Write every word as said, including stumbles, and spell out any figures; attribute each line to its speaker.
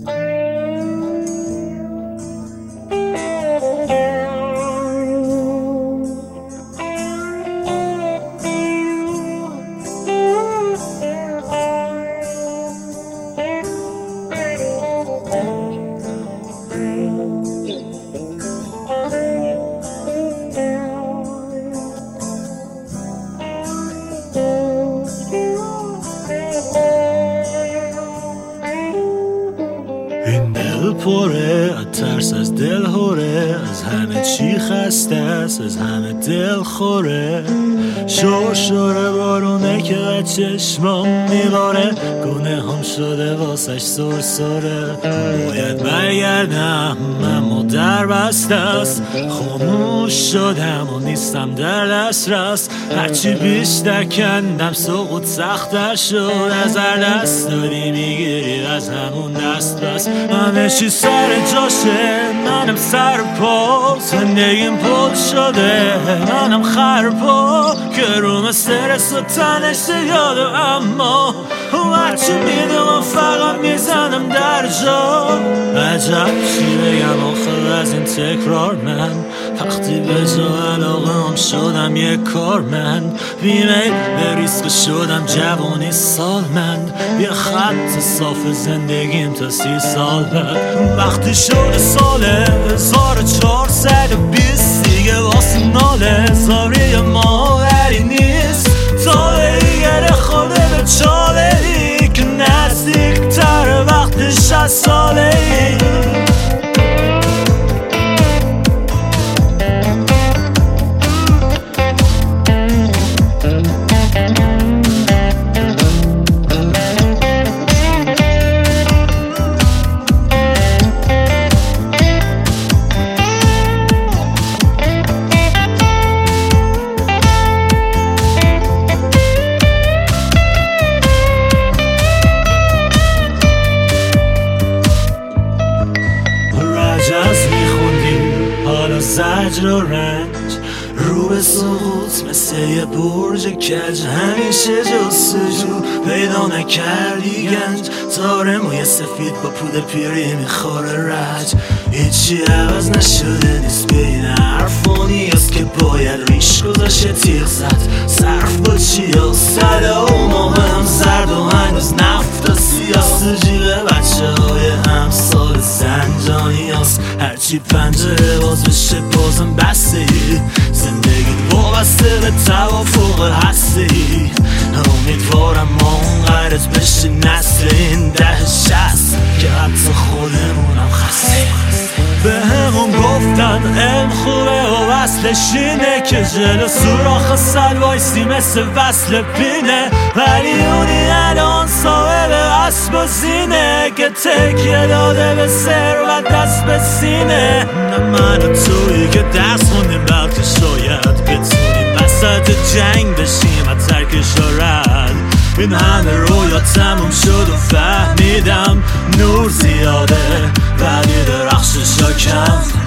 Speaker 1: این دل پره از ترس، از دل هوره، از همه چی خسته است، از همه دل خوره. شور شور بارونه که از چشمام میباره، گونه هم شده واسش سر سره. باید برگردم اما در بسته است، خاموش شدم و نیستم در دسترس. هرچی بیشتر کندم سقوط سخت‌تر شد، از هر دست داری میگیری از همون دست بس. همه چی سر جاشه، منم سر پا، زندگیم پل شده منم خرپا. که رو استرس و تنش یادم، اما هرچی میدونم فقط میزنم در جا. عجب چی بگم آخر از این تکرار، من وقتی به جا علاقه هم شدم یک کارمند. بیمیل به ریسک شدم جوانی سالمند، یه خط صاف زندگیم تا سی سال بعد. وقتی شده سال هزار و چهارصد و بیست دیگه واسه ناله زاری ماوری نیست. تا دیگر خوده به چاله ای که نزدیک تر وقتش از ساله ای. زجر و رنج رو به سقوط مثل یه برج کج، همیشه جستجو پیدا نکردی گنج. تاره موی سفید با پود پیری میخوره رج، هیچی عوض نشده نیست بین حرفانی هست که باید ریش گذاشه تیغ زد. صرف با چی ها سده و مهم زرد و هنوز نفت و سیاست و جیب بچه های همسال زنجانی هست. هرچی پنجره باز بشه بازم بسته ای، زندگی وابسته به توافق هستی. امیدوارم ما اون غرض بشه نسل این ده شست که حتی خودمونم خسته. به همون گفتن علم خوبه و وصلش اینه که جلو سوراخ سل وایسی مثل وصل پینه. ولی اونی الان صاحب اسب و زینه که تکیه داده به ثروت دست به سینه. نه من و تویی که دست خوندیم بلکه شاید بتونیم وسط جنگ بشیم و ترکش رد. این همه رویا تموم شد و فهمیدم نور زیاده ولی درخشش ها کم.